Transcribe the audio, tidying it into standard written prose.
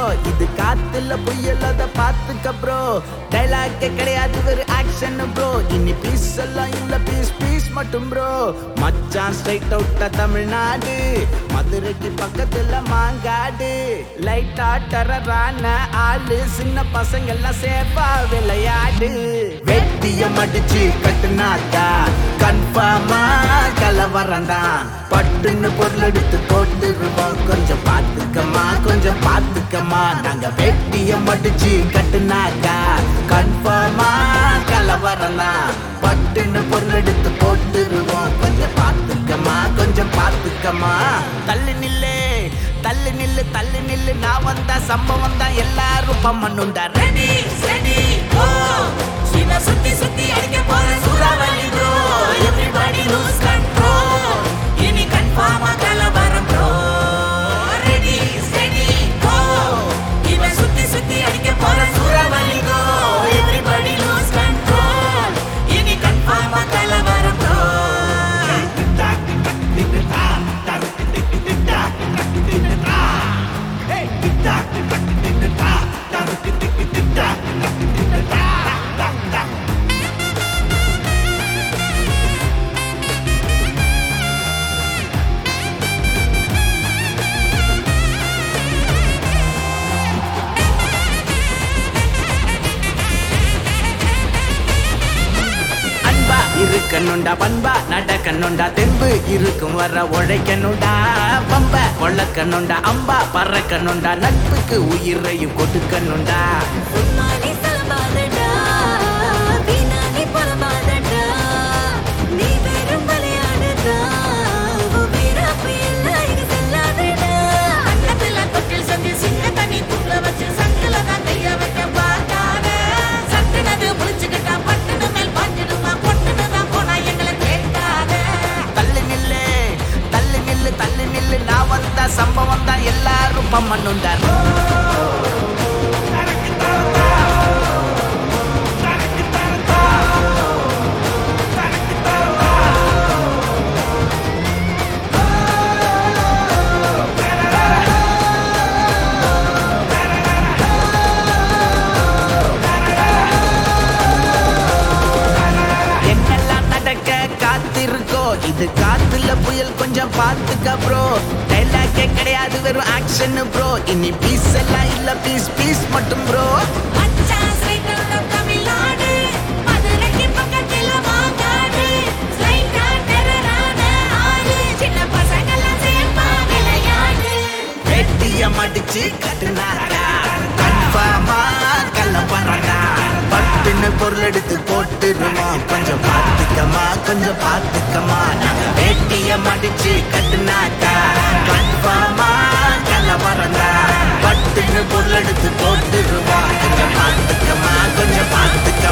இது காத்துல புயல் அத பாத்துக்க ப்ரோ. டைலாக் கிடையாது ஒரு ஆக்ஷன் ப்ரோ. இனி பீஸ் எல்லாம் இல்ல பீஸ் பீஸ் மட்டும் ப்ரோ. மச்சான் ஸ்ட்ரைட் அவுட்டா தமிழ்நாடு, மதுரைக்கு பக்கத்துல மாங்காடு. லைட்டா டரரான ஆளு, சின்ன பசங்க எல்லாம் சேஃபா விளையாடு. வெட்டிய மடிச்சு கட்டுனாக்கா கன்ஃபார்மா கலவரந்தான். பட்டுன்னு பொருள் எடுத்து போட்டுருவோம், கொஞ்சம் பாத்துக்கமா கொஞ்சம் பாத்துக்கமா. நாங்க வெட்டிய மடிச்சு கட்டுனாக்கா கன்ஃபார்மா கலவரந்தான். பட்டுன்னு பொருள் எடுத்து போட்டுருவோம், கொஞ்சம் பாத்துக்கமா கொஞ்சம் பாத்துக்கமா. தள்ளு நில்லு தள்ளு நில்லு தள்ளு நில்லு, நான் வந்தா சம்பவம் தான் எல்லாரும் பம்மனுண்டா. ரெடி ரெடி ஓ, சீனா சுத்தி சுத்தி அடிக்க போற சூறாவளி ப்ரோ. எவ்ரிபடி லூஸ் கண்ட்ரோல், இனி கன்ஃபார்மா கலவரம் ப்ரோ. ரெடி ரெடி ஓ, இவன் சுத்தி சுத்தி அடிக்க போற சூறாவளி ப்ரோ. எவ்ரிபடி லூஸ் கண்ட்ரோல், இனி கன்ஃபார்மா கலவரம் ப்ரோ. இருக்கணுண்டா பண்பா நடக்கணுண்டா, தெம்பு இருக்கும் வர உழைக்கணுண்டா. பம்ப கொள்ளக்கணுண்டா அம்பா பறக்கணுண்டா, நட்புக்கு உயிரையும் கொடுக்கணுண்டா. நான் வந்தா சம்பவம் தான் எல்லாரும் பம்மனுண்டார். என்னெல்லாம் நடக்க காத்திருக்கோ, இது காத்துல புயல் கொஞ்சம் பாத்துக்க ப்ரோ. டைலாக் கிடையாது வெறும் ஆக்ஷன் ப்ரோ. இனி பீஸ் எல்லாம் இல்ல பீஸ் பீஸ் மட்டும் ப்ரோ. மச்சான் ஸ்ட்ரைட் அவுட்டா தமிழ்நாடு, மதுரைக்கு பக்கத்துல மாங்காடு. ஸ்லைட்டா டெரரான ஆளு, சின்ன பசங்க எல்லாம் சேஃபா விளையாடு. வெட்டிய மடிச்சு கட்டுனாக்கா கன்ஃபார்மா கலவரண்டா. பட்டுன்னு பொருள் எடுத்து போட்டுருவோம், கொஞ்சம் பாத்துக்கமா கொஞ்சம் பாத்துக்கமா. நாங்க வெட்டிய மடிச்சு கட்டுனாக்கா கன்ஃபார்மா கலவரண்டா. பட்டுன்னு பொருள் எடுத்து போட்டுருவோம், கொஞ்சம் பாத்துக்கமா கொஞ்சம் பாத்துக்கமா.